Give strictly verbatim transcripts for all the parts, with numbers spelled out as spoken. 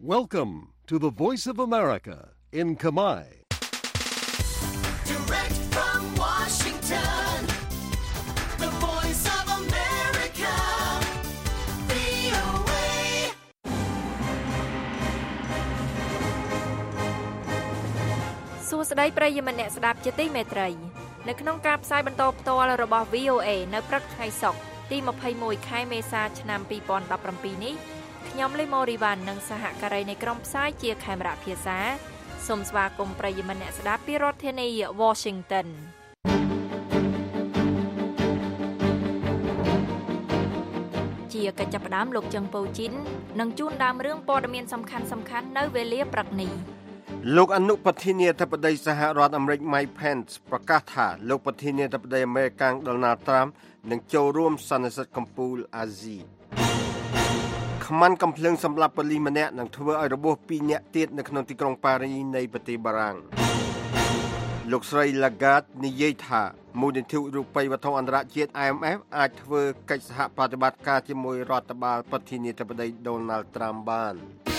Welcome to the Voice of America in Khmer. Direct from Washington, the Voice of America, វី អូ เอសួស្តីប្រិយមិត្តអ្នកស្ដាប់ជាទីមេត្រីនៅក្នុងការផ្សាយបន្តផ្ទាល់របស់ វី អូ เอ នៅព្រឹកថ្ងៃសុក្រទីម្ភៃមួយខែមេសាឆ្នាំពីរពាន់ដប់ប្រាំពីរនេះខ្ញុំលីម៉ូរីវ៉ាន់និងសហការីនៃក្រុមផ្សាយជាខេមរៈភាសាសូមស្វាគមន៍ប្រិយមិត្តអ្នកស្ដាប់ពីរដ្ឋធានី Washington ជាកិច្ចចាប់ផ្ដើមលោកចឹងប៉ូជីននឹងជួនដើមរឿងព័ត៌មានសំខាន់សំខាន់នៅវេលាព្រឹកនេះលោកអនុប្រធានាធិបតីសហរដ្ឋអាមេរិក Mike Pence ប្រកាសថាលោកប្រធានាធិបតីអាមេរិក Donald Trump នឹងចូលរួមសន្និសីទកំពូលអាស៊ីខ្មាន់កំភ្លើងសម្រាប់ប៉ូលីសម្នាក់នឹងធ្វើឲ្យរបួសពីរនាក់ទៀតនៅក្នុងទីក្រុងប៉ារីនៃប្រទេសបារាំងលោកស្រី Lagarde និយាយថាមូលនិធិរូបិយវត្ថុអន្តរជាតិ I M F អាចធ្វើកិច្ចសហប្រតិបត្តិការជាមួយរដ្ឋបាលប្រធានាធិបតី Donald Trump បាន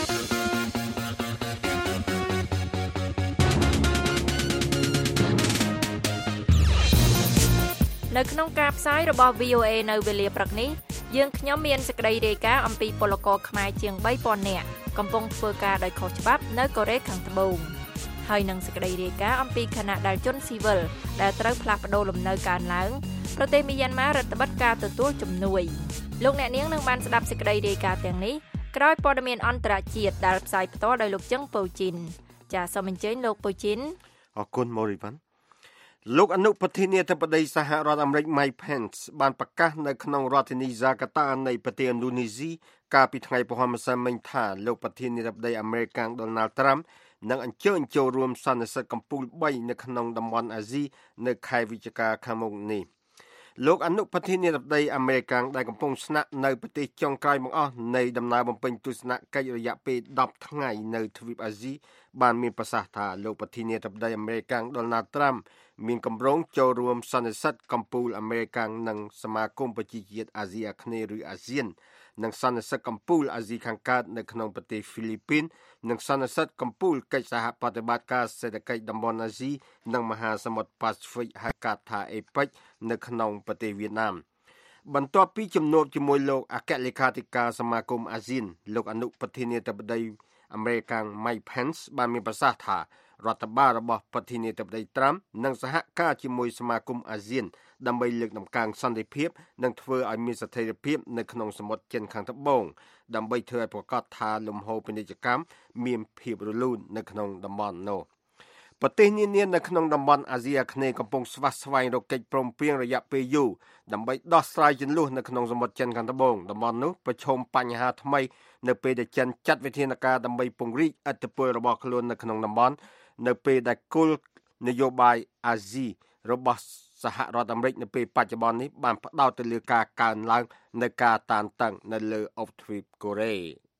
នៅក្នុងការផ្សាយរបស់ វី អូ เอ នៅវេលាព្រឹកនេះយើងខ្ញុំមានសេចក្តីរាយការណ៍អំពីពលករខ្មែរជាង បីពាន់ នាក់កំពុងធ្វើការដោយខុសច្បាប់នៅកូរ៉េខាងត្បូងហើយនឹងសេចក្តីរាយការណ៍អំពីគណៈដែលជនស៊ីវិលដែលត្រូវផ្លាស់ប្ដូរលំនៅកើនឡើងប្រទេសមីយ៉ាន់ម៉ារដ្ឋបិទការទទួលជំនួយលោកអ្នកនាងនឹងបានស្ដាប់សេចក្តីរាយការណ៍ទាំងនេះក្រោយព័ត៌មានអន្តរជាតិដែលផ្សាយផ្ទាល់ដោយលោកចឹងប៉ូជីនចាសសូមអញ្ជើញលោកប៉ូជីនអរគុណម៉ូរីវ៉ាន់លោកអនុប្រធានាធិបតីសហរដ្ឋអាមេរិក Mike Pence បានប្រកាសនៅក្នុងរដ្ឋធានី Jakarta នៃប្រទេសឥណ្ឌូនេស៊ីកាលពីថ្ងៃពហុម្សិលមិញថាលោកប្រធានាធិបតីអាមេរិក Donald Trump នឹងអញ្ជើញចូលរួមសន្និសីទកំពូលបីនៅក្នុងតំបន់អាស៊ីនៅខែវិច្ឆិកាខាងមុខនេះលោកអនុប្រធានាធិបតីអាមេរិកដែលកំពុងស្នាក់នៅប្រទេសចុងក្រោយបង្អស់នៃដំណើរបំពេញទស្សនកិច្ចរយៈពេលដប់ថ្ងៃនៅទ្វីបអាស៊ីបានមានប្រសាសន៍ថាលោកប្រធានាធិបតីអាមេរិក Donald Trump មានគម្រោងចូលរួមសន្និសីទកំពូលអាមេរិកនិងសមាគមប្រជាជាតិអាស៊ីអាគ្នេយ៍ឬអាស៊ាននិងសន្និសីទកំពូលអាស៊ីខាងកើតនៅក្នុងប្រទេសហ្វីលីពីននិងសន្និសីទកំពូលកិច្ចសហប្រតិបត្តិការសេដ្ឋកិច្ចតំបន់អាស៊ីនិងមហាសមុទ្រប៉ាស៊ីហ្វិកហៅកាត់ថា អេពេច នៅក្នុងប្រទេសវៀតណាមបន្ទាប់ពីជំនួបជាមួយលោកអគ្គលេខាធិការសមាគមអាស៊ានលោកអនុប្រធានាធិបតីអាមេរិក Mike Pence បានមានប្រសាសន៍ថារដ្ឋបាលរបស់ប្រធានាធិបតី Trump នឹងសហការជាមួយសមាគមអាស៊ានដើម្បីលើកតម្កើងសន្តិភាពនិងធ្វើឲ្យមានស្ថិរភាពនៅក្នុងសមុទ្រចិនខាងត្បូងដើម្បីធ្វើឲ្យប្រកាសថាលំហូរពាណិជ្ជកម្មមានភាពរលូននៅក្នុងតំបន់នោះប្រទេសនានានៅក្នុងតំបន់អាស៊ីអាគ្នេយ៍កំពុងស្វះស្វែងរកកិច្ចព្រមព្រៀងរយៈពេលយូរដើម្បីដោះស្រាយជម្លោះនៅក្នុងសមុទ្រចិនខាងត្បូងតំបន់នោះប្រឈមបញ្ហាថ្មីនៅពេលដែលចិនចាត់វិធានការដើម្បីពង្រីកឥទ្ធិពលរបស់ខ្លួននៅក្នុងតំបន់នៅពេលដែលគោលនយោបាយអាស៊ីរបស់សហរដ្ឋអាមេរិកនៅពេលបច្ចុប្បន្ននេះបានផ្ដោតទៅលើការកើនឡើងនៃការតានតឹងនៅលើអ៊ុបទ្វីបកូរ៉េ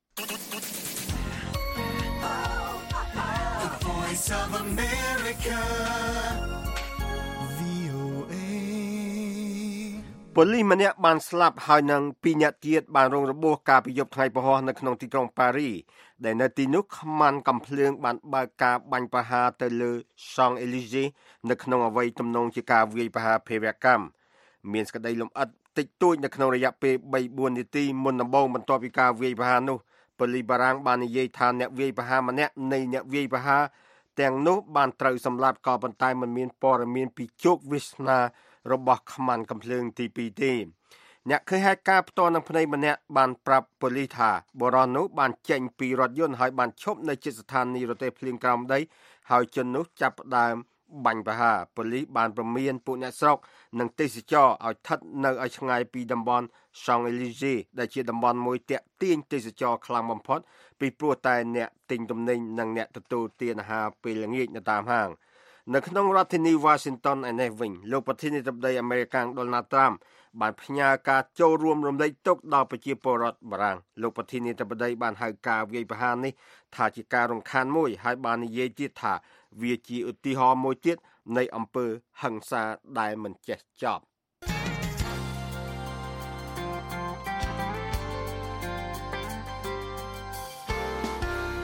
Voice of America វី អូ เอប៉ូលីសម្នាក់បានស្លាប់ហើយនឹងពីរនាក់ទៀតបានរងរបួសកាលពីយប់ថ្ងៃពហុនៅក្នុងទីក្រុងប៉ារីដែលនៅទីនោះខ្មាន់កំភ្លើងបានបើកការបាញ់ប្រហារទៅលើ Champs-Élysées នៅក្នុងអ្វីទំនងជាការវាយប្រហារភេរវកម្មមានសេចក្តីលម្អិតតិចតួចនៅក្នុងរយៈពេល បីបួន នាទីមុនដំបូងបន្ទាប់ពីការវាយប្រហារនោះប៉ូលីសបារាំងបាននិយាយថាអ្នកវាយប្រហារម្នាក់នៃអ្នកវាយប្រហារទាំងនោះបានត្រូវសម្លាប់ក៏ប៉ុន្តែមិនមានព័ត៌មានពីជោគវាសនារបស់ខ្មាន់កំភ្លើងទីពីរទេអ្នកឃើញហេតុការណ៍ផ្ទាល់នឹងភ្នែកម្នាក់បានប្រាប់ប៉ូលីសថាបុរសនោះបានចេញពីរថយន្តហើយបានឈប់នៅជិតស្ថានីយ៍រទេះភ្លើងក្រោមដីហើយជននោះចាប់ផ្ដើមបាញ់ប្រហារប៉ូលីសបានព្រមានពួកអ្នកស្រុកនិងទេសចរឲ្យស្ថិតនៅឲ្យឆ្ងាយពីតំបន់ Champs-Élysées ដែលជាតំបន់មួយទាក់ទាញទេសចរខ្លាំងបំផុតពីព្រោះតែអ្នកទិញទំនិញនិងអ្នកទទួលទានអាហារពេលល្ងាចនៅតាមហាងនៅក្នុងរដ្ឋធានី Washington ឯនេះវិញលោកប្រធានាធិបតីអាមេរិក Donald Trump បានផ្ញើការចូលរួមរំលែកទុក្ខដល់ប្រជាពលរដ្ឋបារាំងលោកប្រធានាធិបតីបានហៅការវាយប្រហារនេះថាជាការរំខានមួយហើយបាននិយាយទៀតថាវាជាឧទាហរណ៍មួយទៀតនៃអំពើហិង្សាដែលមិនចេះចប់ប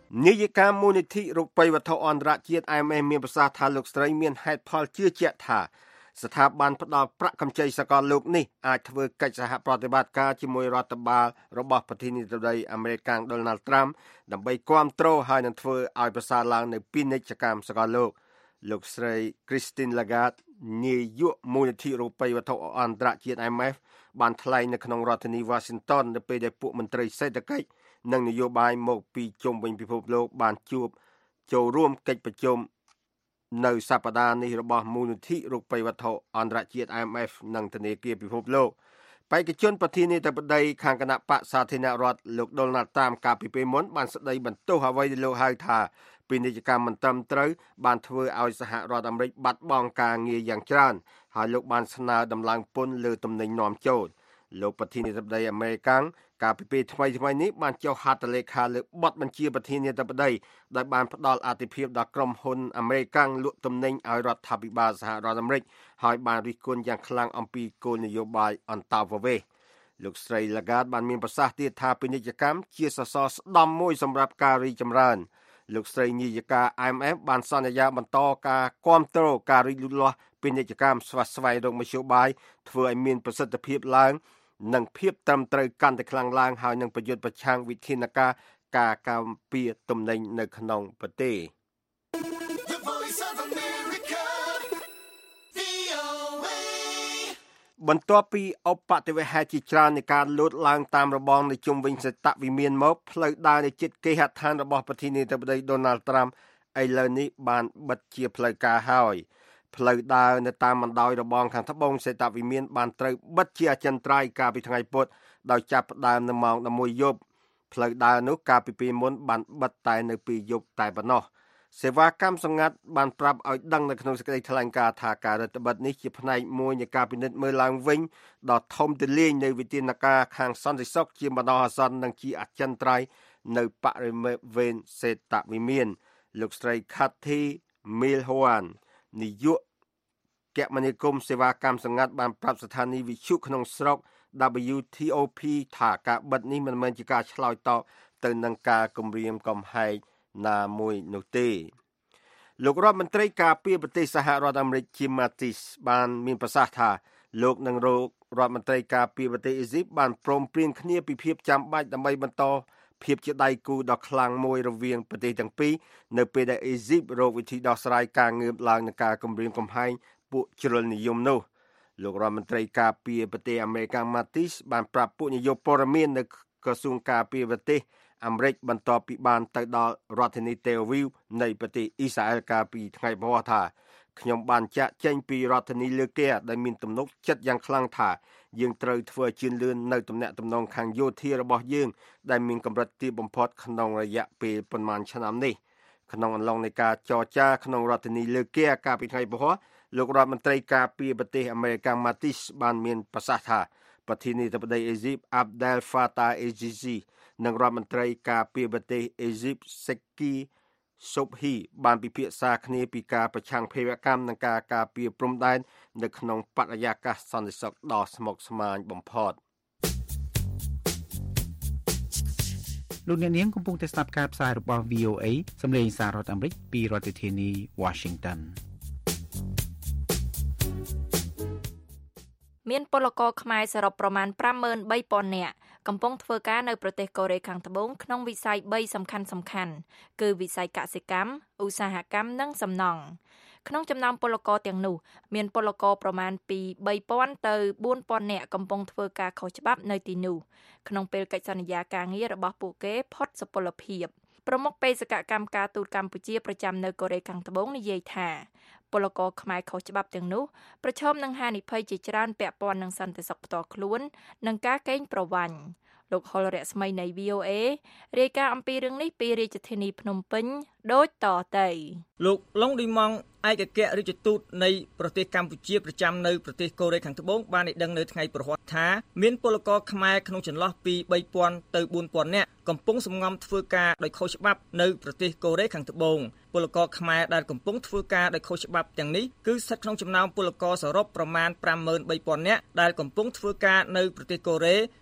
នាយិកាមូលនិធិរោគបិវត្ថុអន្តរជាតិ I M F មានប្រសាសន៍ថាលោកស្រីមានហេតុផលជឿជាក់ថាស្ថាប័នផ្ដល់ប្រាក់កម្ចីសកលលោកនេះអាចធ្វើកិច្ចសហប្រតិបត្តិការជាមួយរដ្ឋបាលរបស់ប្រធានាធិបតីអាមេរិក Donald Trump ដើម្បីគាំទ្រហើយនឹងធ្វើឲ្យប្រសើរឡើងនៅពាណិជ្ជកម្មសកលលោកលោកស្រី Christine Lagarde នាយកមូលនិធិរោគបិវត្ថុអន្តរជាតិ I M F បានថ្លែងនៅក្នុងរដ្ឋធានី Washington នៅពេលដែលពួកមន្ត្រីសេដ្ឋកិច្ចនិងនយោបាយមកពីជុំវិញពិភពលោកបានជួបចូលរួមកិច្ចប្រជុំនៅសប្តាហ៍នេះរបស់មូលនិធិរោគបិវត្ថុអន្តរជាតិ I M F និងធនាគារពិភពលោកបេក្ខជនប្រធានាធិបតីខាងគណៈបក្សសាធារណរដ្ឋលោក Donald Trump កាលពីពេលមុនបានស្ដីបន្ទោសអ្វីដែលលោកហៅថាពាណិជ្ជកម្មមិនត្រឹមត្រូវបានធ្វើឲ្យសហរដ្ឋអាមេរិកបាត់បង់ការងារយ៉ាងច្រើនហើយលោកបានស្នើដំឡើងពន្ធលើទំនិញនាំចូលលោកប្រធានាធិបតីអាមេរិកកាលពីពេលថ្មីថ្មីនេះបានចុះហត្ថលេខាលើបទបញ្ជាប្រធានាធិបតីដែលបានផ្ដល់អាទិភាពដល់ក្រុមហ៊ុនអាមេរិកលក់ទំនិញឲ្យរដ្ឋាភិបាលសហរដ្ឋអាមេរិកហើយបានរិះគន់យ៉ាងខ្លាំងអំពីគោលនយោបាយអន្តោប្រវេសន៍លោកស្រី Lagarde បានមានប្រសាសន៍ទៀតថាពាណិជ្ជកម្មជាសសរស្តម្ភមួយសម្រាប់ការរីកចម្រើនលោកស្រីនាយិកា I M F បានសន្យាបន្តការគាំទ្រការរីកលូតលាស់ពាណិជ្ជកម្មស្វះស្វែងរកមធ្យោបាយធ្វើឲ្យមានប្រសិទ្ធភាពឡើងនិងភាពត្រឹមត្រូវកាន់តែខ្លាំងឡើងហើយនឹងប្រយុទ្ធប្រឆាំងវិធានការការការពារទំនិញនៅក្នុងប្រទេស The Voice of America, V O A បន្ទាប់ពីឧបទ្ទវហេតុជាច្រើននៃការលោតឡើងតាមរបងនៅជុំវិញសេតវិមានមកផ្លូវដើរនៅជិតគេហដ្ឋានរបស់ប្រធានាធិបតី Donald Trump ឥឡូវនេះបានបិទជាផ្លូវការហើយផ្លូវដើរនៅតាមបណ្ដោយរបងខាងត្បូងសេតវិមានបានត្រូវបិទជាអចិន្ត្រៃយ៍កាលពីថ្ងៃពុធដោយចាប់ផ្ដើមនៅម៉ោងដប់មួយយប់ផ្លូវដើរនោះកាលពីពេលមុនបានបិទតែនៅពេលយប់តែប៉ុណ្ណោះសេវាកម្មសម្ងាត់បានប្រាប់ឲ្យដឹងនៅក្នុងសេចក្តីថ្លែងការណ៍ថាការរដ្ឋបិទនេះជាផ្នែកមួយនៃការពិនិត្យមើលឡើងវិញដ៏ធំទូលាយនៃវិធានការខាងសន្តិសុខជាបណ្ដោះអាសន្ននិងជាអចិន្ត្រៃយ៍នៅបរិវេណសេតវិមានលោកស្រី Kathy Milhoan នាយកគមនាគមន៍សេវាកម្មសម្ងាត់បានប្រាប់ស្ថានីយ៍វិទ្យុក្នុងស្រុក W T O P ថាការបិទនេះមិនមែនជាការឆ្លើយតបទៅនឹងការគំរាមកំហែងណាមួយនោះទេលោករដ្ឋមន្ត្រីការពារប្រទេសសហរដ្ឋអាមេរិក Jim Mattis បានមានប្រសាសន៍ថាលោកនឹងរករដ្ឋមន្ត្រីការពារប្រទេសអេស៊ីបបានព្រមព្រៀងគ្នាពីភាពចាំបាច់ដើម្បីបន្តភាពជាដៃគូដ៏ខ្លាំងមួយរវាងប្រទេសទាំងពីរនៅពេលដែលអេស៊ីបរកវិធីដោះស្រាយការងើបឡើងនឹងការគំរាមកំហែងពួកជ្រុលនិយមនោះលោករដ្ឋមន្ត្រីការពារប្រទេសអាមេរិក Mattis បានប្រាប់ពួកនាយកព័ត៌មាននៅក្រសួងការពារប្រទេសអាមេរិកបន្ទាប់ពីបានទៅដល់រដ្ឋធានី Tel Aviv នៃប្រទេសអ៊ីស្រាអែលកាលពីថ្ងៃពុធថាខ្ញុំបានចាក់ចែងពីរដ្ឋធានីលើកែដែលមានទំនុកចិត្តយ៉ាងខ្លាំងថាយើងត្រូវធ្វើជឿនលឿននៅទំនាក់ទំនងខាងយោធារបស់យើងដែលមានកម្រិតទាបបំផុតក្នុងរយៈពេលប៉ុន្មានឆ្នាំនេះក្នុងអំឡុងនៃការចរចាក្នុងរដ្ឋធានីលើកែកាលពីថ្ងៃពុធលោករដ្ឋមន្ត្រីការពារប្រទេសអាមេរិក Mattis បានមានប្រសាសន៍ថាប្រធានាធិបតីអេស៊ីប Abdel Fattah el-Sisi និងរដ្ឋមន្ត្រីការពារប្រទេសអេស៊ីប Seki Sobhi បានពិភាក្សាគ្នាពីការប្រឆាំងភេរវកម្មនិងការការពារព្រំដែននៅក្នុងបរិយាកាសសន្តិសុខដ៏ស្មុគស្មាញបំផុតលោកអ្នកនាងកំពុងតែស្ដាប់ការផ្សាយរបស់ V O A សម្លេងសាររដ្ឋអាមេរិកពីរដ្ឋធានី Washington មានពលករខ្មែរសរុបប្រមាណ ប្រាំម៉ឺនបីពាន់ នាក់កំពុងធ្វើការនៅប្រទេសកូរ៉េខាងត្បូងក្នុងវិស័យបីសំខាន់សំខាន់គឺវិស័យកសិកម្មឧស្សាហកម្មនិងសំណង់ក្នុងចំណោមពលករទាំងនោះមានពលករប្រមាណពីបីពាន់ទៅបួនពាន់នាក់កំពុងធ្វើការខុសច្បាប់នៅទីនោះក្នុងពេលកិច្ចសន្យាការងាររបស់ពួកគេផុតសុពលភាពប្រមុខបេសកកម្មការទូតកម្ពុជាប្រចាំនៅកូរ៉េខាងត្បូងនិយាយថាពលករខ្មែរខុសច្បាប់ទាំងនោះប្រឈមនឹងហានិភ័យជាច្រើនពាក់ព័ន្ធនឹងសន្តិសុខផ្ទាល់ខ្លួននិងការកេងប្រវ័ញ្ចលោកហុលរស្មីនៃ V O A រាយការណ៍អំពីរឿងនេះពីរាជធានីភ្នំពេញដូចតទៅលោកឡុងឌីម៉ង់ឯកអគ្គរដ្ឋទូតនៃប្រទេសកម្ពុជាប្រចាំនៅប្រទេសកូរ៉េខាងត្បូងបានឲ្យដឹងនៅថ្ងៃប្រហ័សថាមានពលករខ្មែរក្នុងចន្លោះពីបីពាន់ទៅបួនពាន់នាក់កំពុងសម្ងំធ្វើការដោយខុសច្បាប់នៅប្រទេសកូរ៉េខាងត្បូងពលករខ្មែរដែលកំពុងធ្វើការដោយខុសច្បាប់ទាំងនេះគឺស្ថិតក្នុងចំណោមពលករសរុបប្រមាណប្រាំម៉ឺនបីពាន់នាក់ដែលកំពុងធ្វើការនៅប្រទេសកូរ៉េ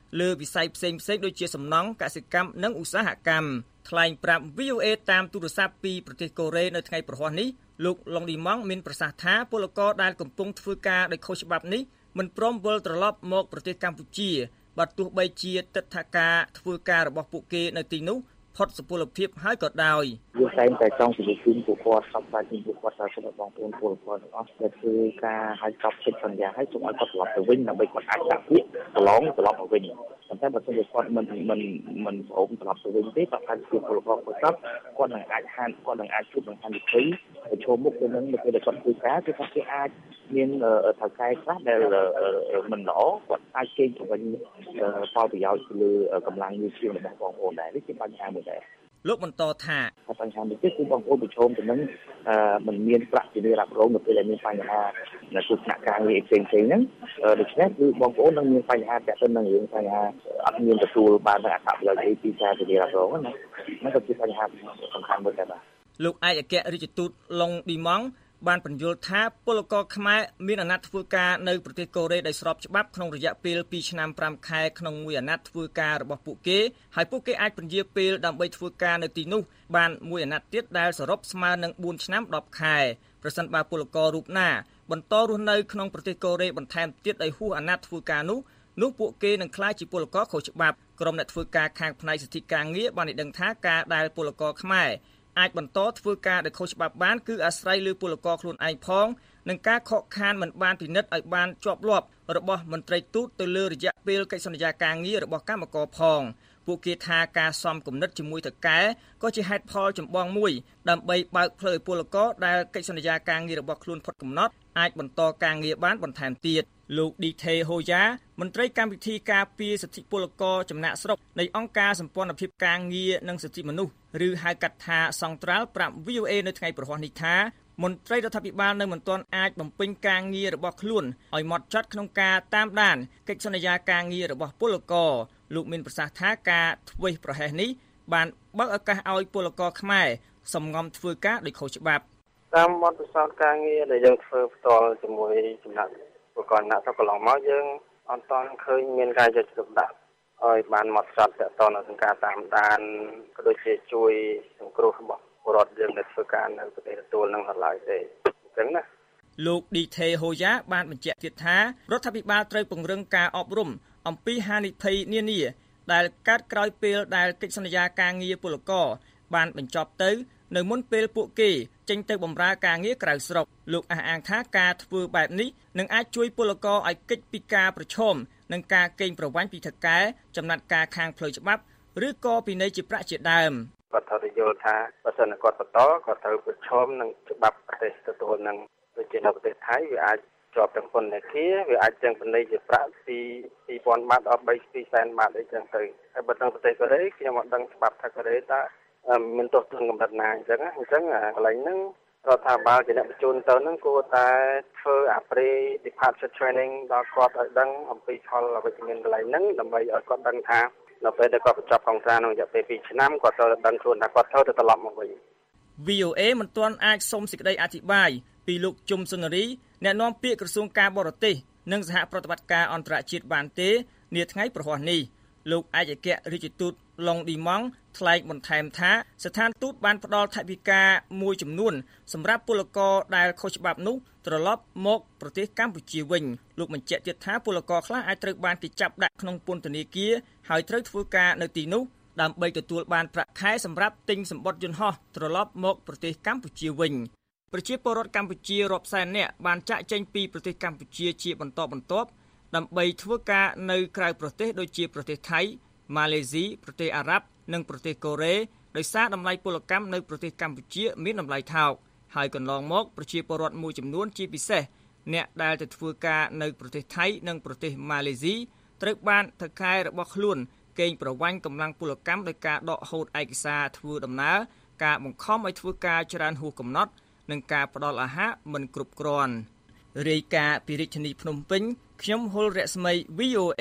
លើវិស័យផ្សេងផ្សេងដូចជាសំណង់កសិកម្មនិងឧស្សាហកម្មថ្លែងប្រាប់ V O A តាមទូរស័ព្ទពីប្រទេសកូរ៉េនៅថ្ងៃប្រហ័សនេះលោកឡុងឌីម៉ង់មានប្រសាសន៍ថាពលករដែលកំពុងធ្វើការដោយខុសច្បាប់នេះមិនព្រមវិលត្រឡប់មកប្រទេសកម្ពុជាបើទោះបីជាទិដ្ឋាការធ្វើការរបស់ពួកគេនៅទីនោះផុតសុពលភាពហើយក៏ដោយយើងតែងតែចង់ជម្រាបជូនពួកគាត់សពតែជូនពួកគាត់ថាសូមបងប្អូនពលករទាំងអស់ដែលធ្វើការឲ្យចប់កិច្ចសន្យាឲ្យសូមឲ្យគាត់ត្រឡប់ទៅវិញដើម្បីគាត់អាចដាក់ពាក្យប្រឡងត្រឡប់មកវិញប៉ុន្តែបើសិនជាគាត់មិនមិនមិនព្រមត្រឡប់ទៅវិញទេគាត់អាចជាពលករគាត់គាត់នឹងអាចហានគាត់នឹងអាចជួបនឹងហានិភ័យប្រឈមមុខទៅនឹងនៅពេលដែលគាត់ធ្វើការគឺថាគេអាចមានថៅកែខ្លះដែលមិនល្អគាត់អាចជេរទៅវិញផលប្រយោជន៍ទៅលើកម្លាំងយុទ្ធសាស្ត្ររបស់បងប្អូនដែរនេះជាបញ្ហាមួយដែរលោកបន្តថាបញ្ហានេះគឺបងប្អូនប្រឈមទៅនឹងមិនមានប្រាក់ជារ៉ាប់រងនៅពេលដែលមានបញ្ហានៅទស្សនៈការងារផ្សេងៗហ្នឹងដូច្នេះគឺបងប្អូននឹងមានបញ្ហាទាក់ទងនឹងរឿងបញ្ហាអត់មានទទួលបាននៅអត្ថប្រយោជន៍ពីការជារ៉ាប់រងណាហ្នឹងក៏ជាបញ្ហាសំខាន់មួយដែរបាទលោកឯកអគ្គរដ្ឋទូតឡុងឌីម៉ង់បានបញ្យល់ថាពលករខ្មែរមានអាណត្តិធ្វើការនៅប្រទេសកូរ៉េដោយស្របច្បាប់ក្នុងរយៈពេលពីរឆ្នាំប្រាំខែក្នុងមួយអាណត្តិធ្វើការរបស់ពួកគេហើយពួកគេអាចពន្យាពេលដើម្បីធ្វើការនៅទីនោះបានមួយអាណត្តិទៀតដែលសរុបស្មើនឹងបួនឆ្នាំដប់ខែប្រសិនបើពលកររូបណាបន្តរស់នៅក្នុងប្រទេសកូរ៉េបន្ថែមទៀតដោយហួសអាណត្តិធ្វើការនោះនោះពួកគេនឹងក្លាយជាពលករខុសច្បាប់ក្រុមអ្នកធ្វើការខាងផ្នែកសិទ្ធិការងារបានដឹងថាការដែលពលករខ្មែរអាចបន្តធ្វើការដោយខុសច្បាប់បានគឺអាស្រ័យលើពលករខ្លួនឯងផងនិងការខកខានមិនបានពិនិត្យឲ្យបានជាប់លាប់របស់មន្ត្រីទូតទៅលើរយៈពេលកិច្ចសន្យាការងាររបស់កម្មករផងពួកគេថាការសំគំនិតជាមួយថៅកែក៏ជាហេតុផលចម្បងមួយដើម្បីបើកផ្លូវឲ្យពលករដែលកិច្ចសន្យាការងាររបស់ខ្លួនផុតកំណត់អាចបន្តការងារបានបន្ថែមទៀតលោកឌីថេហូយ៉ាមន្ត្រីកម្មវិធីការពារសិទ្ធិពលករចំណាក់ស្រុកនៃអង្គការសម្ព័ន្ធភាពការងារនិងសិទ្ធិមនុស្សឬហៅកាត់ថាសង្ត្រាល់ប្រាប់ V O A នៅថ្ងៃប្រហ័សនេះថាមន្ត្រីរដ្ឋាភិបាលនៅមិនទាន់អាចបំពេញការងាររបស់ខ្លួនឲ្យហ្មត់ចត់ក្នុងការតាមដានកិច្ចសន្យាការងាររបស់ពលករលោកមានប្រសាសន៍ថាការធ្វេសប្រហែសនេះបានបើកឱកាសឲ្យពលករខ្មែរសំងំធ្វើការដោយខុសច្បាប់តាមបទពិសោធន៍ការងារដែលយើងធ្វើផ្ទាល់ជាមួយចំណាក់ពលករណាទៅកន្លងមកយើងអត់ទាន់ឃើញមានការយកចិត្តទុកដាក់ឲ្យបានហ្មត់ចត់ទៅដល់ក្នុងការតាមដានក៏ដូចជាជួយសង្គ្រោះរបស់ពលរដ្ឋយើងដែលធ្វើការនៅប្រទេសទទួលនឹងឡើយទេអញ្ចឹងណាលោកឌីថេហូយ៉ាបានបញ្ជាក់ទៀតថារដ្ឋាភិបាលត្រូវពង្រឹងការអប់រំអំពីហានិភ័យនានាដែលកើតក្រោយពេលដែលកិច្ចសន្យាការងារពលករបានបញ្ចប់ទៅនៅមុនពេលពួកគេចេញទៅបម្រើការងារក្រៅស្រុកលោកអះអាងថាការធ្វើបែបនេះនឹងអាចជួយពលករឲ្យគេចពីការប្រឈមនឹងការកេងប្រវ័ញ្ចពីថៅកែចំណាត់ការខាងផ្លូវច្បាប់ឬក៏ពិន័យជាប្រាក់ជាដើមគាត់ត្រូវយល់ថាបើសិនគាត់បន្តគាត់ត្រូវប្រឈមនឹងច្បាប់ប្រទេសទទួលនឹងដូចជានៅប្រទេសថៃវាអាចជាប់ទាំងពន្ធនាគារវាអាចទាំងពិន័យជាប្រាក់ពីពីរពាន់បាតដល់ពីរសែនបាតអីចឹងទៅហើយបើនៅប្រទេសកូរ៉េខ្ញុំអត់ដឹងច្បាប់ថាកូរ៉េតើមានទោសទណ្ឌកម្រិតណាអញ្ចឹងអញ្ចឹងកន្លែងហ្នឹងរដ្ឋាភិបាលជាអ្នកបញ្ជូនទៅហ្នឹងគួរតែធ្វើអា pre departure training ដល់គាត់ឲ្យដឹងអំពីផលអវិជ្ជមានកន្លែងហ្នឹងដើម្បីឲ្យគាត់ដឹងថានៅពេលដែលគាត់បញ្ចប់កងត្រាក្នុងរយៈពេលពីរឆ្នាំគាត់ត្រូវដឹងខ្លួនថាគាត់ត្រូវទៅត្រឡប់មកវិញ V O A មិនទាន់អាចសុំសេចក្តីអធិប្បាយពីលោកជុំសុនារីអ្នកនាំពាក្យក្រសួងការបរទេសនិងសហប្រតិបត្តិការអន្តរជាតិបានទេនាថ្ងៃប្រហ័សនេះលោកឯកអគ្គរដ្ឋទូតឡុងឌីម៉ង់ថ្លែងបន្ថែមថាស្ថានទូតបានផ្ដល់ថវិកាមួយចំនួនសម្រាប់ពលករដែលខុសច្បាប់នោះត្រឡប់មកប្រទេសកម្ពុជាវិញលោកបញ្ជាក់ទៀតថាពលករខ្លះអាចត្រូវបានគេចាប់ដាក់ក្នុងពន្ធនាគារហើយត្រូវធ្វើការនៅទីនោះដើម្បីទទួលបានប្រាក់ខែសម្រាប់ទិញសម្បត្តិយន្តហោះត្រឡប់មកប្រទេសកម្ពុជាវិញប្រជាពលរដ្ឋកម្ពុជារាប់សែននាក់បានចាកចេញពីប្រទេសកម្ពុជាជាបន្តបន្ទាប់ដើម្បីធ្វើការនៅក្រៅប្រទេសដូចជាប្រទេសថៃម៉ាឡេស៊ីប្រទេសអារ៉ាប់និងប្រទេសកូរ៉េដោយសារតម្លៃពលកម្មនៅប្រទេសកម្ពុជាមានតម្លៃថោកហើយកន្លងមកប្រជាពលរដ្ឋមួយចំនួនជាពិសេសអ្នកដែលទៅធ្វើការនៅប្រទេសថៃនិងប្រទេសម៉ាឡេស៊ីត្រូវបានថៅកែរបស់ខ្លួនកេងប្រវ័ញ្ចកម្លាំងពលកម្មដោយការដកហូតឯកសារធ្វើដំណើរការបង្ខំឲ្យធ្វើការច្រើនហួសកំណត់និងការផ្ដល់អាហារមិនគ្រប់គ្រាន់រាយការណ៍ពីរាជធានីភ្នំពេញខ្ញុំហុលរស្មី V O A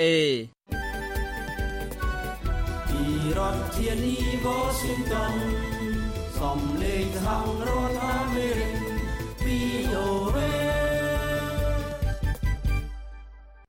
ពីរដ្ឋធានី Washington សំឡេងខាងរដ្ឋអាមេរិក V O A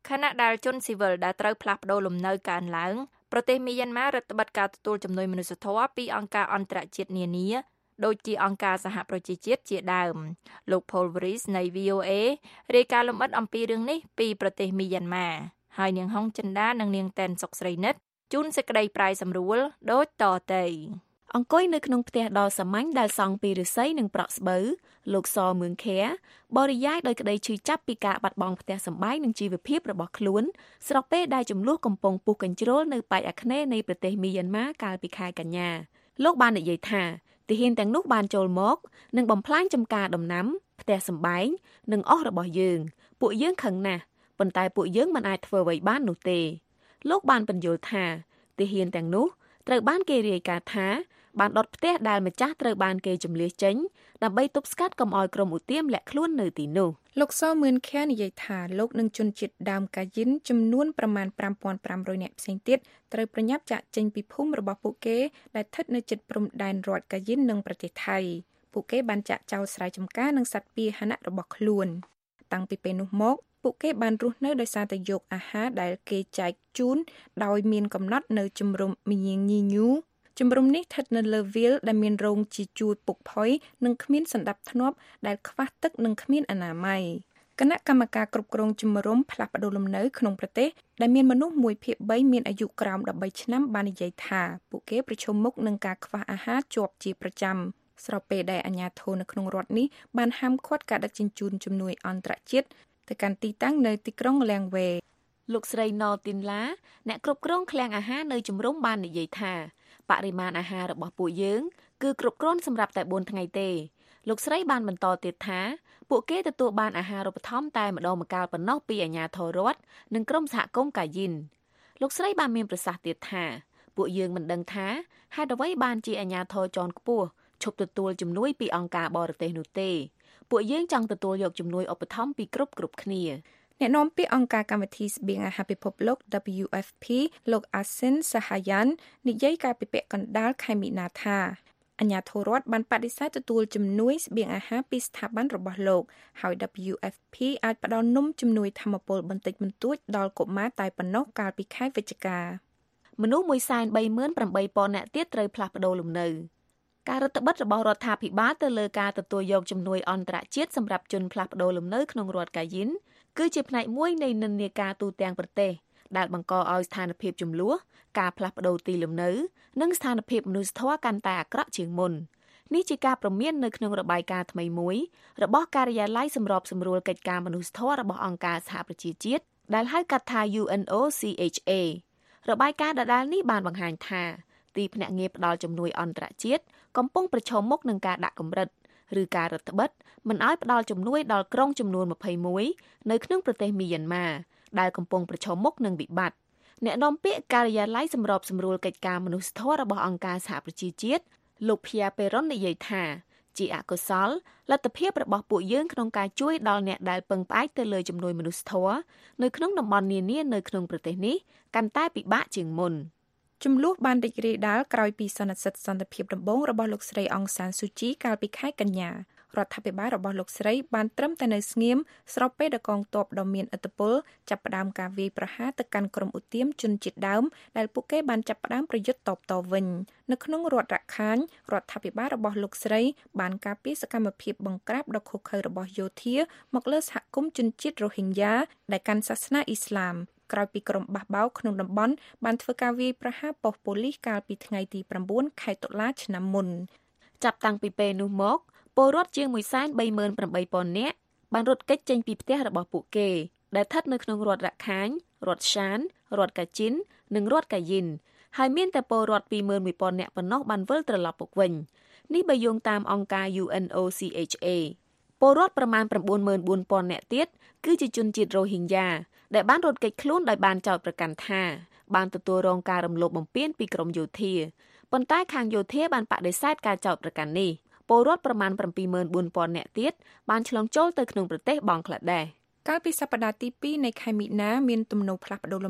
ខណៈដែលជនស៊ីវិលដែលត្រូវផ្លាស់ប្តូរលំនៅកើនឡើងប្រទេសមីយ៉ាន់ម៉ារដ្ឋបတ်ការទទួលជំនួយមនុស្សធម៌ពីអង្គការអន្តរជាតិនានាដូចជាអង្គការសហប្រជាជាតិជាដើមលោក Paul Vries នៃ វី អូ เอ រាយការណ៍លម្អិតអំពីរឿងនេះពីប្រទេសមីយ៉ាន់ម៉ាហើយនាងហុងចិន្តានិងនាងតែនសុកស្រីនិតជូនសេចក្តីប្រាយសម្រួលដូចតទៅអង្គុយនៅក្នុងផ្ទះដ៏សាមញ្ញដែលសង់ពីឫស្សីនិងប្រក់ស្បូវលោកសមឿងខែបរិយាយដោយក្តីឈឺចាប់ពីការបាត់បង់ផ្ទះសម្បែងនិងជីវភាពរបស់ខ្លួនស្របពេលដែលចំនួនកំពុងពុះកញ្ជ្រោលនៅប៉ែកអាគ្នេយ៍នៃប្រទេសមីយ៉ាន់ម៉ាកាលពីខែកញ្ញាលោកបាននិយាយថាទាហានទាំងនោះបានចូលមកនិងបំផ្លាញចំការដំណាំផ្ទះសម្បែងនិងអស់របស់យើងពួកយើងខឹងណាស់ប៉ុន្តែពួកយើងមិនអាចធ្វើអ្វីបាននោះទេលោកបានបញ្យល់ថាទាហានទាំងនោះត្រូវបានគេរាយការណ៍ថាបានដុតផ្ទះដែលម្ចាស់ត្រូវបានគេជម្លៀសចេញដើម្បីទប់ស្កាត់កុំឲ្យក្រុមឧទាមលាក់ខ្លួននៅទីនោះលោកសមឿនខែនិយាយថាលោកនឹងជនជាតិដើមកាយិនចំនួនប្រមាណ five thousand five hundred នាក់ផ្សេងទៀតត្រូវប្រញាប់ចាកចេញពីភូមិរបស់ពួកគេដែលស្ថិតនៅជិតព្រំដែនរដ្ឋកាយិននិងប្រទេសថៃពួកគេបានចាក់ចោលស្រែចម្ការនិងសត្វពាហនៈរបស់ខ្លួនតាំងពីពេលនោះមកពួកគេបានរស់នៅដោយសារតែយកអាហារដែលគេចែកជូនដោយមានកំណត់នៅជំរំមីញញីញូជំរំនេះស្ថិតនៅលើវាលដែលមានរោងជាជួរពុកផុយនិងគ្មានសណ្ដាប់ធ្នាប់ដែលខ្វះទឹកនិងគ្មានអនាម័យគណៈកម្មការគ្រប់គ្រងជំរំផ្លាស់ប្តូរលំនៅក្នុងប្រទេសដែលមានមនុស្សមួយភាគបីមានអាយុក្រោម13ឆ្នាំបាននិយាយថាពួកគេប្រឈមមុខនឹងការខ្វះអាហារជាប់ជាប្រចាំស្របពេលដែលអាជ្ញាធរនៅក្នុងរដ្ឋនេះបានហាមឃាត់ការដឹកជញ្ជូនជំនួយអន្តរជាតិទៅកាន់ទីតាំងនៅទីក្រុងលៀងវេលោកស្រីណូទីនឡាអ្នកគ្រប់គ្រងឃ្លាំងអាហារនៅជំរំបាននិយាយថាបរិមាណអាហាររបស់ពួកយើងគឺគ្រប់គ្រាន់សម្រាប់តែbốnថ្ងៃទេលោកស្រីបានបន្តទៀតថាពួកគេទទួលបានអាហារូបត្ថម្ភតែម្ដងម្កាលប៉ុណ្ណោះពីអាជ្ញាធររដ្ឋនិងក្រុមសហគមន៍កាយិនលោកស្រីបានមានប្រសាសន៍ទៀតថាពួកយើងមិនដឹងថាហេតុអ្វីបានជាអាជ្ញាធរជាន់ខ្ពស់ឈប់ទទួលជំនួយពីអង្គការបរទេសនោះទេពួកយើងចង់ទទួលយកជំនួយឧបត្ថម្ភពីគ្រប់គ្រប់គ្នាអ្នកនាំពាក្យអង្គការកម្មវិធីស្បៀងអាហារពិភពលោក ดับเบิลยู เอฟ พี លោក Asin Sahayan និយាយកាលពីពាក់កណ្ដាលខែមីនាថាអាជ្ញាធររដ្ឋបានបដិសេធទទួលជំនួយស្បៀងអាហារពីស្ថាប័នរបស់លោកហើយ ดับเบิลยู เอฟ พี អាចផ្ដល់នំជំនួយថាមពលបន្តិចបន្តួចដល់កុមារតែប៉ុណ្ណោះកាលពីខែវិច្ឆិកាមនុស្ស one hundred thirty-eight thousand នាក់ទៀតត្រូវផ្លាស់ប្ដូរលំនៅការរដ្ឋបិទរបស់រដ្ឋាភិបាលទៅលើការទទួលយកជំនួយអន្តរជាតិសម្រាប់ជនផ្លាស់ប្ដូរលំនៅក្នុងរដ្ឋកាយិនគឺជាផ្នែកមួយនៃនិន្នាការទូទាំងប្រទេសដែលបង្កឲ្យស្ថានភាពជម្លោះការផ្លាស់ប្ដូរទីលំនៅនិងស្ថានភាពមនុស្សធម៌កាន់តែអាក្រក់ជាងមុននេះជាការព្រមាននៅក្នុងរបាយការណ៍ថ្មីមួយរបស់ការិយាល័យសម្របសម្រួលកិច្ចការមនុស្សធម៌របស់អង្គការសហប្រជាជាតិដែលហៅកាត់ថា ยู เอ็น โอ ซี เอช เอ របាយការណ៍ដដែលនេះបានបង្ហាញថាទីភ្នាក់ងារផ្ដល់ជំនួយអន្តរជាតិកំពុងប្រឈមមុខនឹងការដាក់កម្រិតឬការរដ្ឋបិទមិនឲ្យផ្ដល់ជំនួយដល់ក្រុងចំនួនtwenty-oneនៅក្នុងប្រទេសមីយ៉ាន់ម៉ាដែលកំពុងប្រឈមមុខនឹងវិបត្តិអ្នកនាំពាក្យការិយាល័យសម្របសម្រួលកិច្ចការមនុស្សធម៌របស់អង្គការសហប្រជាជាតិលោក Pia Peron និយាយថាជាអកុសលលទ្ធភាពរបស់ពួកយើងក្នុងការជួយដល់អ្នកដែលពឹងផ្អែកទៅលើជំនួយមនុស្សធម៌នៅក្នុងតំបន់នានានៅក្នុងប្រទេសនេះកាន់តែពិបាកជាងមុនចំនួនបានរីករាលដាលក្រោយពីសន្និសីទសន្តិភាពដំបូងរបស់លោកស្រីអង្សានស៊ូជីកាលពីខែកញ្ញារដ្ឋាភិបាលរបស់លោកស្រីបានត្រឹមតែនៅស្ងៀមស្របពេលដែលកងទ័ពដ៏មានឥទ្ធិពលចាប់ផ្ដើមការវាយប្រហារទៅកាន់ក្រុមឧទាមជនជាតិដើមដែលពួកគេបានចាប់ផ្ដើមប្រយុទ្ធតបតវិញនៅក្នុងរដ្ឋរខាញរដ្ឋាភិបាលរបស់លោកស្រីបានការពារសកម្មភាពបង្ក្រាបដ៏ឃោរឃៅរបស់យោធាមកលើសហគមន៍ជនជាតិរ៉ូហិញយ៉ាដែលកាន់សាសនាអ៊ីស្លាមក្រោយពីក្រុមបះបោរក្នុងតំបន់បានធ្វើការវាយប្រហារប៉ុស្តិ៍ប៉ូលីសកាលពីថ្ងៃទីnineខែតុលាឆ្នាំមុនចាប់តាំងពីពេលនោះមកពលរដ្ឋជាង one hundred thirty-eight thousand នាក់បានរត់គេចចេញពីផ្ទះរបស់ពួកគេដែលស្ថិតនៅក្នុងរដ្ឋរខាញរដ្ឋសានរដ្ឋកាជីននិងរដ្ឋកាយិនហើយមានតែពលរដ្ឋtwenty-one thousand នាក់ប៉ុណ្ណោះបានវិលត្រឡប់មកវិញនេះបើយោងតាមអង្គការ ยู เอ็น โอ ซี เอช เอ ពលរដ្ឋប្រមាណninety-four thousand នាក់ទៀតគឺជាជនជាតិរ៉ូហិញយ៉ាដែលបានរត់គេចខ្លួនដោយបានចោទប្រកាន់ថាបានទទួលរងការរំលោភបំពានពីក្រុមយោធាប៉ុន្តែខាងយោធាបានបដិសេធការចោទប្រកាន់នេះពលរដ្ឋប្រមាណseventy-four thousand នាក់ទៀតបានឆ្លងចូលទៅក្នុងប្រទេសបង់ក្លាដេសកាលពីសប្តាហ៍ទីtwoនៃខែមិនិនាមានទំនោរផ្លាស់ប្តូរលំនៅ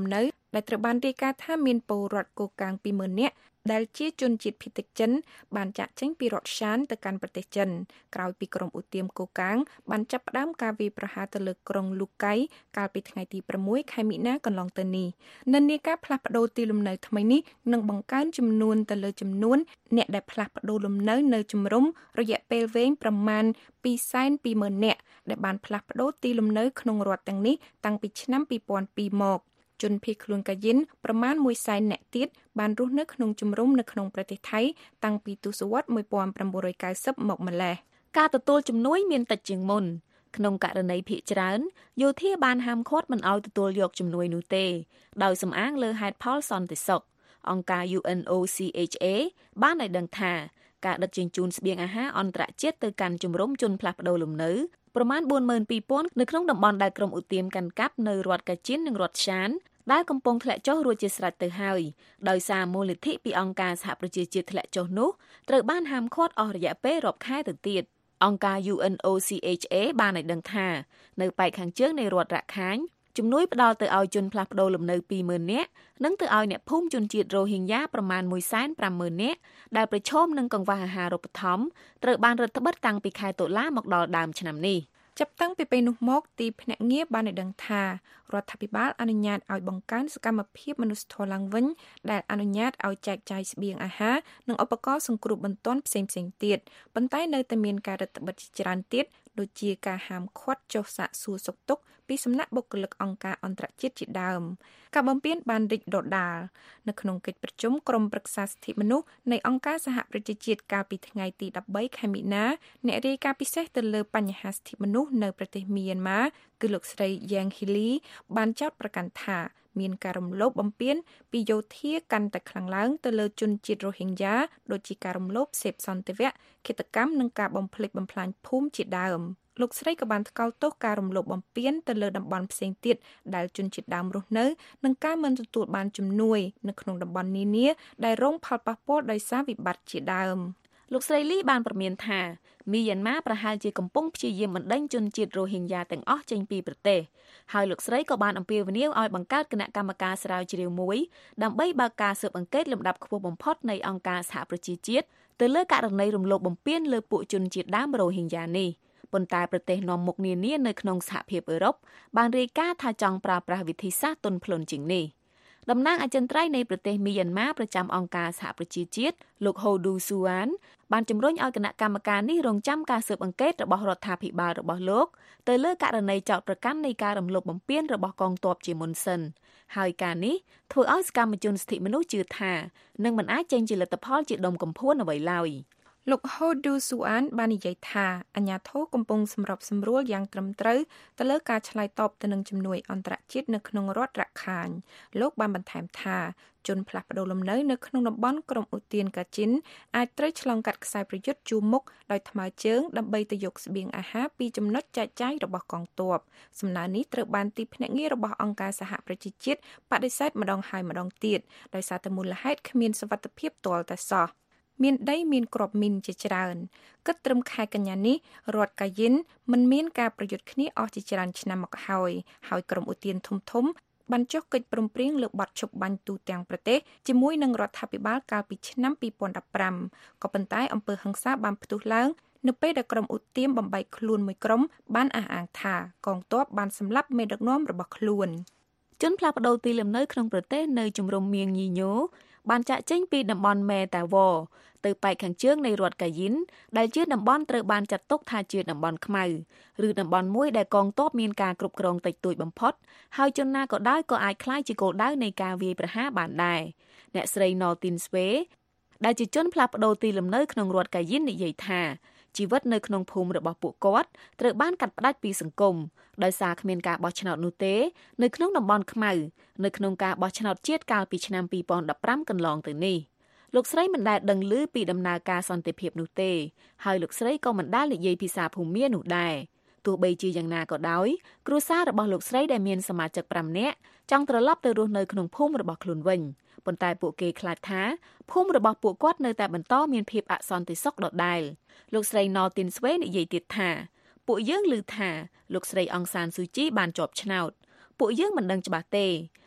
ដែលត្រូវបានរាយការណ៍ថាមានពលរដ្ឋកូកាំង ពីរម៉ឺន នាក់ដែលជាជនជាតិភាគតិចចិនបានចាក់ចេញពីរដ្ឋឆានទៅកាន់ប្រទេសចិនក្រោយពីក្រុមឧទាមកូកាំងបានចាប់ផ្ដើមការវាយប្រហារទៅលើក្រុងលូកៃកាលពីថ្ងៃទីប្រាំមួយខែមិនិនាកន្លងទៅនេះនិន្នាការផ្លាស់ប្ដូរទីលំនៅថ្មីនេះនឹងបង្កើនចំនួនទៅលើចំនួនអ្នកដែលផ្លាស់ប្ដូរលំនៅនៅជំរំរយៈពេលវែងប្រមាណពីរសែនពីរម៉ឺន នាក់ដែលបានផ្លាស់ប្ដូរទីលំនៅក្នុងរដ្ឋទាំងនេះតាំងពីឆ្នាំពីរពាន់ពីរមកជនភៀសខ្លួនកាយិនប្រមាណមួយសែននាក់ទៀតបានរស់នៅក្នុងជំរំនៅក្នុងប្រទេសថៃតាំងពីទសវត្សរ៍មួយពាន់ប្រាំមួយរយកៅសិបមកម្ល៉េះការទទួលជំនួយមានតិចជាងមុនក្នុងករណីភាគច្រើនយោធាបានហាមឃាត់មិនឲ្យទទួលយកជំនួយនោះទេដោយសំអាងលើហេតុផលសន្តិសុខអង្គការ ยู เอ็น โอ ซี เอช เอ បានឲ្យដឹងថាការដឹកជញ្ជូនស្បៀងអាហារអន្តរជាតិទៅកាន់ជំរំជនផ្លាស់ប្ដូរលំនៅប្រមាណ បួនម៉ឺនពីរពាន់ នៅក្នុងតំបន់ដែលក្រុមឧទាមកាន់កាប់នៅរដ្ឋកាជិននិងរដ្ឋឆានដែលកំពុងធ្លាក់ចុះរួចជាស្រេចទៅហើយដោយសារមូលនិធិពីអង្គការសហប្រជាជាតិធ្លាក់ចុះនោះត្រូវបានហាមឃាត់អស់រយៈពេលរាប់ខែទៅទៀតអង្គការ ยู เอ็น โอ ซี เอช เอ បានឲ្យដឹងថានៅប៉ែកខាងជើងនៃរដ្ឋរ៉ាខាញជំនួយផ្ដល់ទៅឲ្យជនផ្លាស់ប្ដូរលំនៅ ពីរម៉ឺន នាក់និងទៅឲ្យអ្នកភូមិជនជាតិរ៉ូហីញ៉ាប្រមាណមួយសែនប្រាំម៉ឺន នាក់ដែលប្រឈមនឹងកង្វះអាហារូបត្ថម្ភត្រូវបានរដ្ឋបិទតាំងពីខែតុលាមកដល់ដើមឆ្នាំនេះចាប់តាំងពីពេលនោះមកទីភ្នាក់ងារបានឲ្យដឹងថារដ្ឋាភិបាលអនុញ្ញាតឲ្យបង្កើនសកម្មភាពមនុស្សធម៌ឡើងវិញដែលអនុញ្ញាតឲ្យចែកចាយស្បៀងអាហារនិងឧបករណ៍សង្គ្រោះបន្ទាន់ផ្សេងៗទៀតប៉ុន្តែនៅតែមានការរដ្ឋបិទជាច្រើនទៀតដូចជាការហាមឃាត់ចុះសាកសួរសុខទុក្ខពីសំណាក់បុគ្គលិកអង្គការអន្តរជាតិជាដើមការបំពានបានរីកដុះដាលនៅក្នុងកិច្ចប្រជុំក្រុមប្រឹក្សាសិទ្ធិមនុស្សនៃអង្គការសហប្រជាជាតិកាលពីថ្ងៃទីដប់បីខែមិនិនាអ្នករាយការណ៍ពិសេសទៅលើបញ្ហាសិទ្ធិមនុស្សនៅប្រទេសមីយ៉ាន់ម៉ាគឺលោកស្រីយ៉ាង ហ៊ីលីបានចោទប្រកាន់ថាមានការរំលោភបំពានពីយោធាកាន់តែខ្លាំងឡើងទៅលើជនជាតិរ៉ូហីញ៉ាដូចជាការរំលោភសេពសន្តិវៈឃាតកម្មនិងការបំផ្លិចបំផ្លាញភូមិជាដើមលោកស្រីក៏បានថ្កោលទោសការរំលោភបំពានទៅលើតំបន់ផ្សេងទៀតដែលជនជាតិដើមរស់នៅនិងការមិនទទួលបានជំនួយនៅក្នុងតំបន់នានាដែលរងផលប៉ះពាល់ដោយសារវិបត្តិជាដើមលោកស្រីលីបានប្រមានថាមីយ៉ាន់ម៉ាប្រហែលជាកំពុងព្យាយាមបណ្ដេញជនជាតិរ៉ូហីញ៉ាទាំងអស់ចេញពីប្រទេសហើយលោកស្រីក៏បានអំពាវនាវឲ្យបង្កើតគណៈកម្មការស្រាវជ្រាវមួយដើម្បីបើកការស៊ើបអង្កេតលំដាប់ខ្ពស់បំផុតនៃអង្គការសហប្រជាជាតិទៅលើករណីរំលោភបំពានលើពួកជនជាតិដើមរ៉ូហីញ៉ានេះប៉ុន្តែប្រទេសនាំមុខនានានៅក្នុងសហភាពអឺរ៉ុបបានរាយការណ៍ថាចង់ប្រើប្រាស់វិធីសាស្ត្រទន់ភ្លន់ជាងនេះតំណាងអចិន្ត្រៃយ៍នៃប្រទេសមីយ៉ាន់ម៉ាប្រចាំអង្គការសហប្រជាជាតិលោកហូឌូស៊ូអានបានជំរុញឲ្យគណៈកម្មការនេះរងចាំការស៊ើបអង្កេតរបស់រដ្ឋាភិបាលរបស់លោកទៅលើករណីចោទប្រកាន់នៃការរំលោភបំពានរបស់កងទ័ពជាមុនសិនហើយការនេះធ្វើឲ្យសកម្មជនសិទ្ធិមនុស្សជឿថានឹងមិនអាចចេញជាលទ្ធផលជាដុំកំភួនអ្វីឡើយលោកហូឌូស៊ូអានបាននិយាយថាអាញាធរកំពុងសម្របសម្រួលយ៉ាងត្រឹមត្រូវទៅលើការឆ្លើយតបទៅនឹងជំនួយអន្តរជាតិនៅក្នុងរដ្ឋរ៉ាខាញលោកបានបន្ថែមថាជនផ្លាស់ប្ដូរលំនៅនៅក្នុងតំបន់ក្រុមឧទានកាជិនអាចត្រូវឆ្លងកាត់ខ្សែប្រយុទ្ធជួរមុខដោយថ្មើរជើងដើម្បីទៅយកស្បៀងអាហារពីចំណុចចែកចាយរបស់កងទ័ពសំណើនេះត្រូវបានទីភ្នាក់ងាររបស់អង្គការសហប្រជាជាតិបដិសេធម្ដងហើយម្ដងទៀតដោយសារតែមូលហេតុគ្មានសុវត្ថិភាពទាល់តែសោះមានដីមានគ្រាប់មីនជាច្រើនគិតត្រឹមខែកញ្ញានេះរដ្ឋកាយិនមិនមានការប្រយុទ្ធគ្នាអស់ជាច្រើនឆ្នាំមកហើយហើយក្រុមឧទានធំធំបានចុះកិច្ចព្រមព្រៀងលើបទឈប់បាញ់ទូទាំងប្រទេសជាមួយនឹងរដ្ឋាភិបាលកាលពីឆ្នាំពីរពាន់ដប់ប្រាំក៏ប៉ុន្តែអំពើហិង្សាបានផ្ទុះឡើងនៅពេលដែលក្រុមឧទាមបំបែកខ្លួនមួយក្រុមបានអះអាងថាកងទ័ពបានសម្លាប់មេដឹកនាំរបស់ខ្លួនជនផ្លាស់ប្ដូរទីលំនៅក្នុងប្រទេសនៅជំរំមៀងញីញូបានចាក់ចេញពីតំបន់មេតាវ៉ទៅប៉ែកខាងជើងនៃរដ្ឋកាយិនដែលជាតំបន់ត្រូវបានចាត់ទុកថាជាតំបន់ខ្មៅឬតំបន់មួយដែលកងទ័ពមានការគ្រប់គ្រងតិចតួចបំផុតហើយជនណាក៏ដោយក៏អាចក្លាយជាគោលដៅនៃការវាយប្រហារបានដែរអ្នកស្រី Nortin Swe ដែលជាជនផ្លាស់ប្ដូរទីលំនៅក្នុងរដ្ឋកាយិននិយាយថាជីវិតនៅក្នុងភូមិរបស់ពួកគាត់ត្រូវបានកាត់ផ្តាច់ពីសង្គមដោយសារគ្មានការបោះឆ្នោតនោះទេនៅក្នុងតំបន់ខ្មៅនៅក្នុងការបោះឆ្នោតជាតិកាលពីឆ្នាំពីរពាន់ដប់ប្រាំកន្លងទៅនេះលោកស្រីមិនដែលដឹងឮពីដំណើរការសន្តិភាពនោះទេហើយលោកស្រីក៏មិនដែលនិយាយភាសាភូមានោះដែរទោះបីជាយ៉ាងណាក៏ដោយគ្រួសាររបស់លោកស្រីដែលមានសមាជិកប្រាំនាក់ចង់ត្រឡប់ទៅរស់នៅក្នុងភូមិរបស់ខ្លួនវិញប៉ុន្តែពួកគេខ្លាចថាភូមិរបស់ពួកគាត់នៅតែបន្តមានភាពអសន្តិសុខដដែលលោកស្រី Nortin Swe និយាយទៀតថាពួកយើងឮថាលោកស្រីអង្សានស៊ូជីបានជាប់ឆ្នោតពួកយើងមិនដឹងច្បាស់ទេ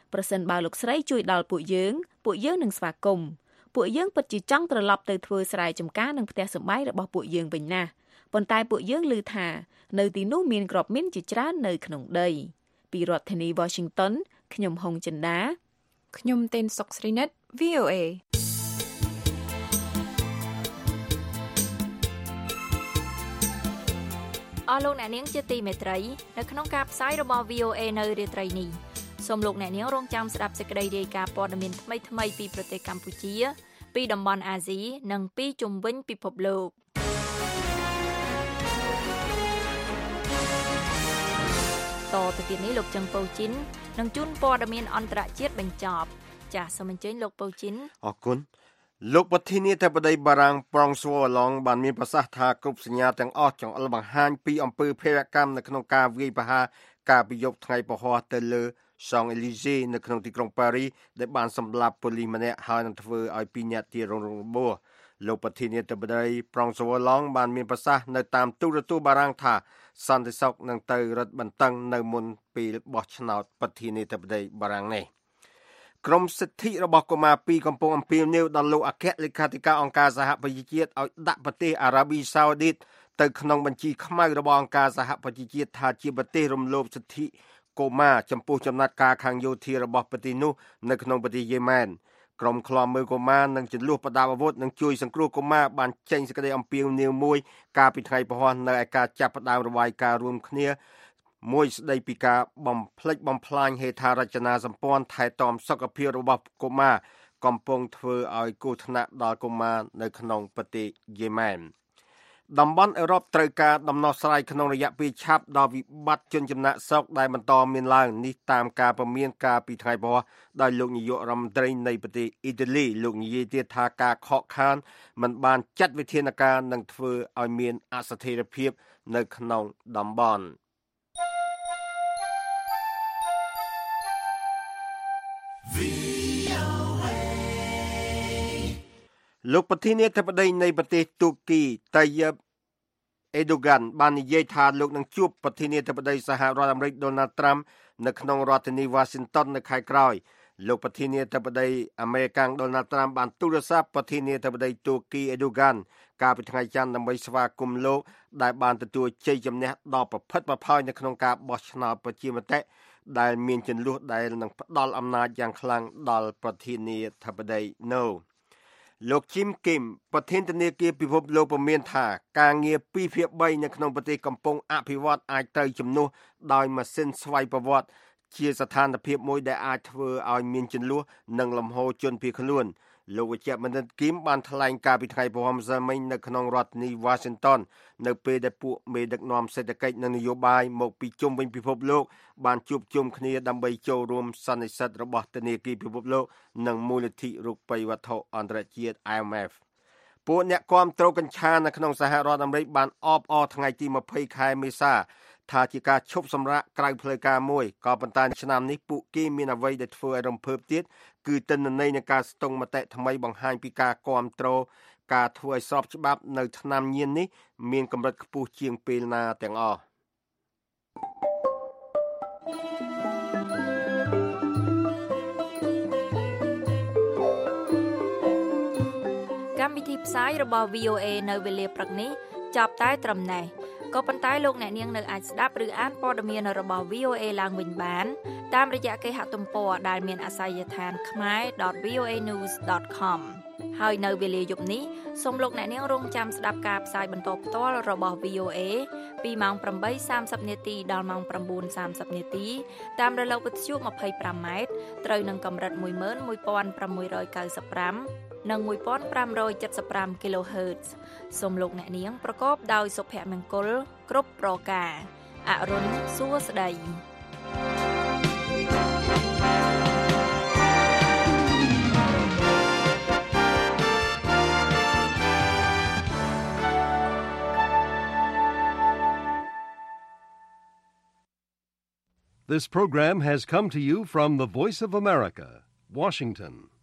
ប្រសិនបើលោកស្រីជួយដល់ពួកយើងពួកយើងនឹងស្វាគមន៍ពួកយើងពិតជាចង់ត្រឡប់ទៅធ្វើស្រែចម្ការនិងផ្ទះសម្បែងរបស់ពួកយើងវិញណាស់ប៉ុន្តែពួកយើងឮថានៅទីនោះមានគ្រាប់មីនជាច្រើននៅក្នុងដីពីរដ្ឋធានី Washington ខ្ញុំហុងចិន្តាខ្ញុំទេនសុកស្រីនិត វី អូ เอអស់លោកអ្នកនាងជាទីមេត្រីនៅក្នុងការផ្សាយរបស់ វី អូ เอ នៅរាត្រីនេះសូមលោកអ្នកនាងរងចាំស្ដាប់សេចក្តីរាយការណ៍ព័ត៌មានថ្មីៗពីប្រទេសកម្ពុជាពីតំបន់អាស៊ីនិងពីជុំវិញពិភពលោកតទៅទៀតនេះលោកចឹងពៅជីននឹងជូនព័ត៌មានអន្តរជាតិបញ្ចប់ចាសសូមអញ្ជើញលោកពៅជីនអរគុណលោកប្រធានាធិបតីបារាំងប្រង់ស្វ័រឡងបានមានប្រសាសន៍ថាគ្រប់សញ្ញាទាំងអស់ចង្អុលបង្ហាញពីអំពើភេរកម្មនៅក្នុងការវាយប្រហារការប្រយុទ្ធថ្ងៃពហុទៅលើសង់អេលីហ្សេនៅក្នុងទីក្រុងប៉ារីដែលបានសម្លាប់ប៉ូលីសម្នាក់ហើយនឹងធ្វើឲ្យពីរនាក់ទៀតរងរបួសលោកប្រធានាធិបតីប្រង់ស្វ័រឡងបានមានប្រសាសន៍នៅតាមទូរទស្សន៍បារាំងថាសន្តិសុខនឹងទៅរឹតបន្តឹងនៅមុនពេលបោះឆ្នោតប្រធានាធិបតីបារាំងនេះក្រមសិទ្ធិរបស់កុមារពីរកំពុងអំពាវនាវដល់លោកអគ្គលេខាធិការអង្គការសហប្រជាជាតិឲ្យដាក់ប្រទេសអារ៉ាប៊ីសាអូឌីតទៅក្នុងបញ្ជីខ្មៅរបស់អង្គការសហប្រជាជាតិថាជាប្រទេសរំលោភសិទ្ធិកុមារចំពោះចំណាត់ការខាងយោធារបស់ប្រទេសនោះនៅក្នុងប្រទេសយេម៉ែនក្រុមឃ្លាំមើលកុមារនិងចលួសប្រដាប់អាវុធនិងជួយសង្គ្រោះកុមារបានចេញសេចក្តីអំពាវនាវមួយកាលពីថ្ងៃពហុនៅឯការចាប់ផ្ដើមរបាយការណ៍រួមគ្នាមួយស្ដីពីការបំផ្លិចបំផ្លាញហេដ្ឋារចនាសម្ព័ន្ធថែទាំសុខភាពរបស់កុមារកំពុងធ្វើឲ្យគ្រោះថ្នាក់ដល់កុមារនៅក្នុងប្រទេសយេម៉ែនតំបន់អឺរ៉ុបត្រូវការដំណោះស្រាយក្នុងរយៈពេលឆាប់ដល់វិបត្តិជនចំណាក់ស្រុកដែលបន្តមានឡើងនេះតាមការព្រមានការពីថ្ងៃពហុដោយលោកនាយករដ្ឋមន្ត្រីនៃប្រទេសអ៊ីតាលីលោកនិយាយទៀតថាការខកខានមិនបានចាត់វិធានការនឹងធ្វើឲ្យមានអស្ថិរភាពនៅក្នុងតំបន់លោកប្រធានាធិបតីនៃប្រទេសទូគីតាយឹបអេដូហ្គានបាននិយាយថាលោកនឹងជួបប្រធានាធិបតីសហរដ្ឋអាមេរិកដូណាល់ត្រាំនៅក្នុងរដ្ឋធានី Washington នៅខែក្រោយលោកប្រធានាធិបតីអាមេរិកដូណាល់ត្រាំបានទូរស័ព្ទប្រធានាធិបតីទូគីអេដូហ្គានកាលពីថ្ងៃច័ន្ទដើម្បីស្វាគមន៍លោកដែលបានទទួលជ័យជំនះដ៏ប្រផិតប្រផោយនៅក្នុងការបោះឆ្នោតប្រជាមតិដែលមានចន្លោះដែលនឹងផ្ដល់អំណាចយ៉ាងខ្លាំងដល់ប្រធានាធិបតីនៅលោកជីមគីមប្រធានធនាគារពិភពលោកប្រមានថាការងារពីរភាគបីនៅក្នុងប្រទេសកំពុងអភិវឌ្ឍអាចត្រូវជំនួសដោយម៉ាស៊ីនស្វ័យប្រវត្តិជាស្ថានភាពមួយដែលអាចធ្វើឲ្យមានចន្លោះនិងលំហូរជនភៀសខ្លួនលោកវេជ្ជបណ្ឌិតគីមបានថ្លែងការពីថ្ងៃពហុម្សិលមិញនៅក្នុងរដ្ឋធានី Washington នៅពេលដែលពួកមេដឹកនាំសេដ្ឋកិច្ចនិងនយោបាយមកពីជុំវិញពិភពលោកបានជួបជុំគ្នាដើម្បីចូលរួមសន្និសីទរបស់ធនាគារពិភពលោកនិងមូលនិធិរូបិយវត្ថុអន្តរជាតិ I M F ពួកអ្នកគាំទ្រកញ្ឆានៅក្នុងសហរដ្ឋអាមេរិកបានអបអរថ្ងៃទីยี่สิบខែមេសាថាជាការឈប់សម្រាកក្រៅផ្លូវការមួយក៏ប៉ុន្តែឆ្នាំនេះពួកគេមានអ្វីដែលធ្វើឲ្យរំភើបទៀតគឺទិន្នន័យនៃការស្ទង់មតិថ្មីបង្ហាញពីការគាំទ្រការធ្វើឲ្យស្របច្បាប់នៅឆ្នាំញៀននេះមានកម្រិតខ្ពស់ជាងពេលណាទាំងអស់កម្មវិធីផ្សាយរបស់ វី អូ เอ នៅវេលាព្រឹកនេះចប់តែត្រឹមនេះក៏ប៉ុន្តែលោកអ្នកនាងនៅអាចស្ដាប់ឬអានព័ត៌មានរបស់ វី អូ เอ ឡើងវិញបានតាមរយៈគេហទំព័រដែលមានអាសយដ្ឋាន khmae dot v o a news dot com ហើយនៅវេលាយប់នេះសូមលោកអ្នកនាងរងចាំស្ដាប់ការផ្សាយបន្តផ្ទាល់របស់ វី អូ เอ ពីម៉ោងeight thirtyនាទីដល់ម៉ោងnine thirtyនាទីតាមរលកវិទ្យុtwenty-fiveម៉ែត្រត្រូវនឹងកម្រិតone one six ninety-fiveនិងone five seventy-five គីឡូហឺតซ์សូមលោកអ្នកនាងប្រកបដោយសុភមង្គលគ្រប់ប្រការអរុនសួស្តី This program has come to you from the Voice of America, Washington.